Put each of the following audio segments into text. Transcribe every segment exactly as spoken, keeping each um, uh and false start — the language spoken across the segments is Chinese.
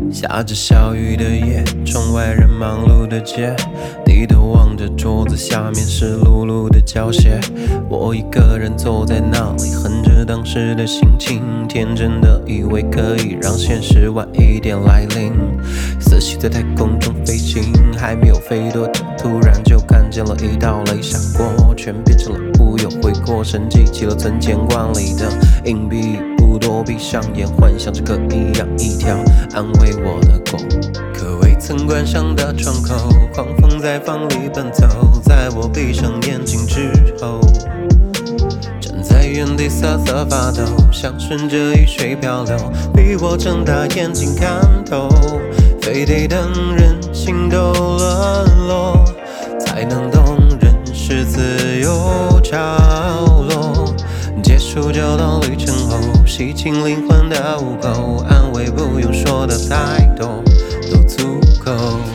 下着小雨的夜，窗外人忙碌的街，低头望着桌子下面湿漉漉的胶鞋。我一个人坐在那里，哼着当时的心情，天真的以为可以让现实晚一点来临。思绪在太空中飞行，还没有飞多久，突然就看见了一道雷闪过，全变成了乌有。回过神，记起了存钱罐里的硬币。不多，闭上眼，幻想着可以养一条安慰我的狗。可未曾关上的窗口，狂风在房里奔走。在我闭上眼睛之后，站在原地瑟瑟发抖，想顺着雨水漂流，逼我睁大眼睛看透，非得等人心都沦落，才能懂人是自由潮落。结束这段旅程后，洗清灵魂的污垢，安慰不用说的太多，都足够。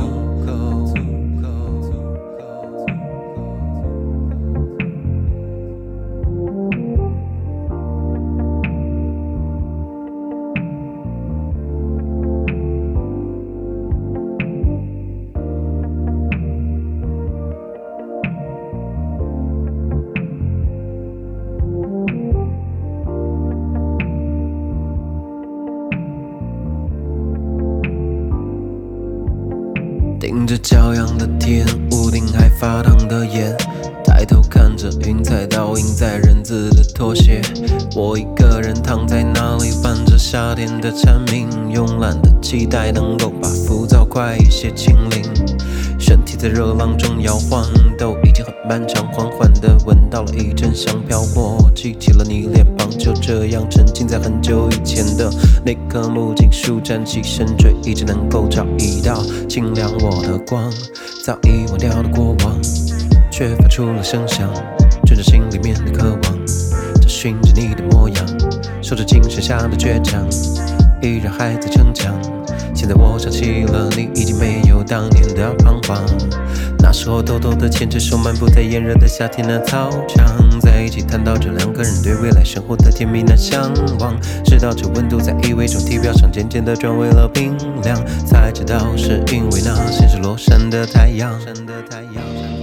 盯着骄阳的天，屋顶还发烫的烟，抬头看着云彩倒映在人字的拖鞋。我一个人躺在那里，伴着夏天的蝉鸣，慵懒的期待能够把浮躁快一些清零。身体在热浪中摇晃，都已经很漫长，缓缓地闻到了一阵香飘过，记起了你脸庞，就这样沉浸在很久以前的那棵木槿树，站起身坠，一直能够找一道清亮我的光。早已忘掉的过往，却发出了声响，顺着心里面的渴望，找寻着你的模样，守着精神下的倔强，依然还在逞强。现在我想起了你，已经没有当年的彷徨。那时候偷偷的牵着手漫步在炎热的夏天的操场，在一起谈到这两个人对未来生活的甜蜜那向往，直到这温度在意味中体表上渐渐的转为了冰凉，才知道是因为那先是落山的太阳。